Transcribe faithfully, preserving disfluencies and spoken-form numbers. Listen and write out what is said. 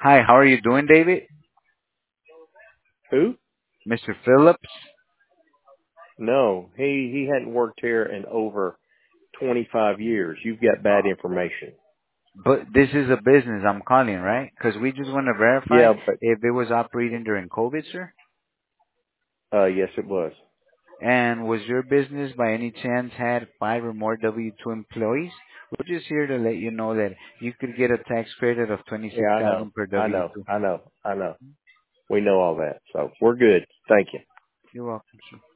Hi, how are you doing, David? Who? mister Phillips? No, he he hadn't worked here in over twenty-five years. You've got bad information. But this is a business I'm calling, right? Because we just want to verify Yeah, but if it was operating during COVID, sir. uh yes it was. And was your business by any chance had five or more W two employees? We're just here to let you know that you could get a tax credit of Yeah, I know. twenty-six thousand per I know. W two. I know. I know. We know all that. So we're good. Thank you. You're welcome, sir.